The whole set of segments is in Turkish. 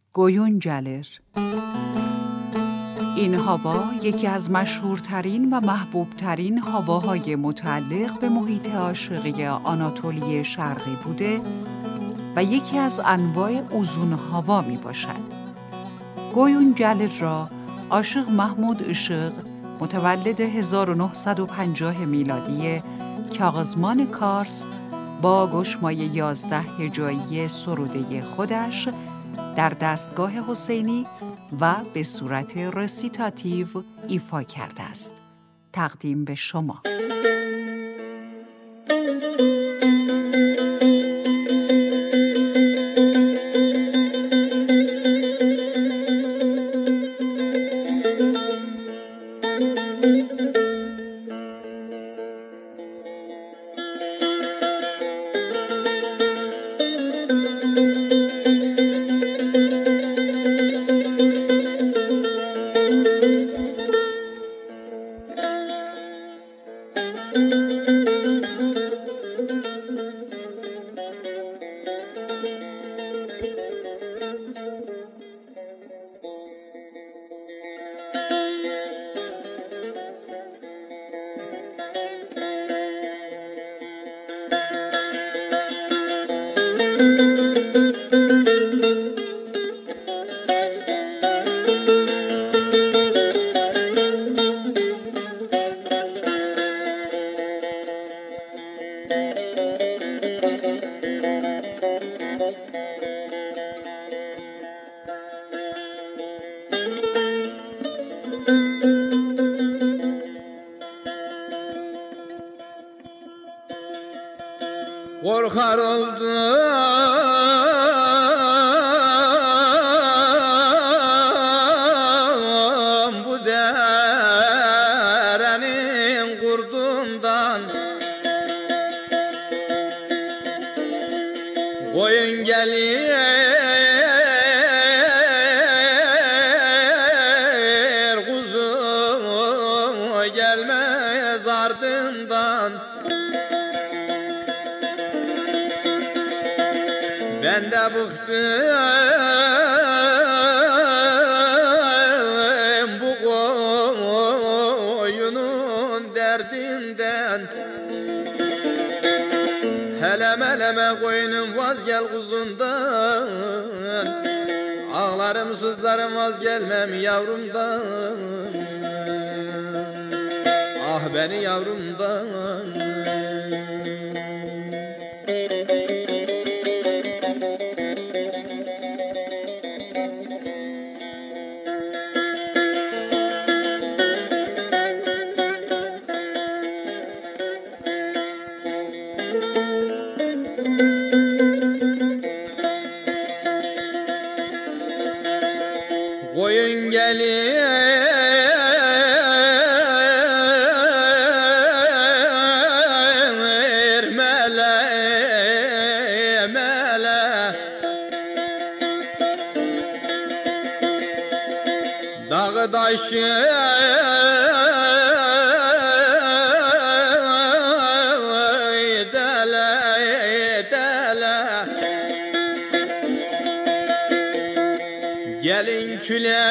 Koyun gelir. این هوا یکی از مشهورترین و محبوبترین هواهای متعلق به محیط عاشقی آناتولی شرقی بوده و یکی از انواع اوزون هوا می باشد. کویون گلر را عاشق محمود عشق متولد 1950 میلادی کاغزمان کارس با گشمای 11 هجایی سروده خودش در دستگاه حسینی و به صورت رسیتاتیو ایفا کرده است. تقدیم به شما. Korkar oldum bu derenin kurdundan. Koyun gelir kuzum gelmez ardından. Ben de bıktım bu koyunun derdinden. Heleme koyunum vaz gel kuzundan. Ağlarım sızlarım vaz gelmem yavrumdan. Ah beni yavrumdan. Koyun gelir mele mele, dağı taşı dele dele. Gelin küle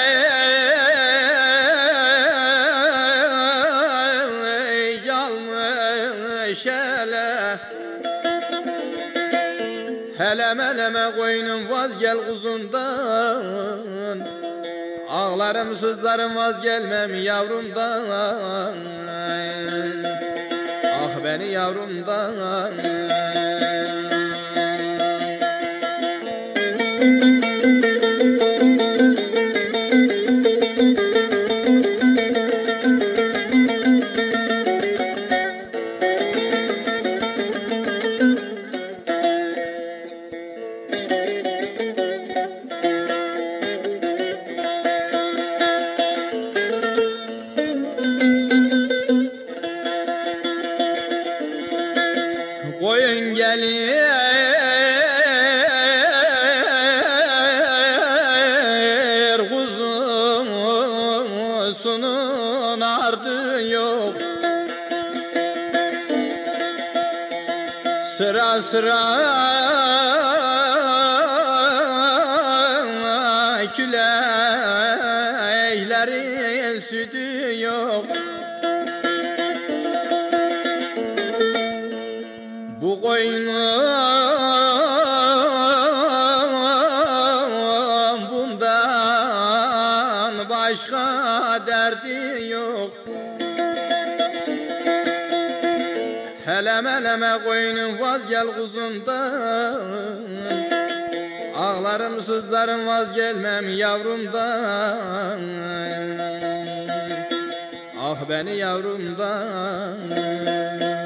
yalmış hele. Heleme koyunum vaz gel kuzundan. Ağlarım sızlarım vaz gelmem yavrumdan. Ah beni yavrumdan. Koyun gelir kuzusunun ardı yok. Sıra sıra güleylerin sütü yok. Bu koyunun bundan başka derdi yok. Heleme koyunum vaz gel kuzumdan, ağlarım sızlarım vaz gelmem yavrumdan. Ah beni yavrumdan.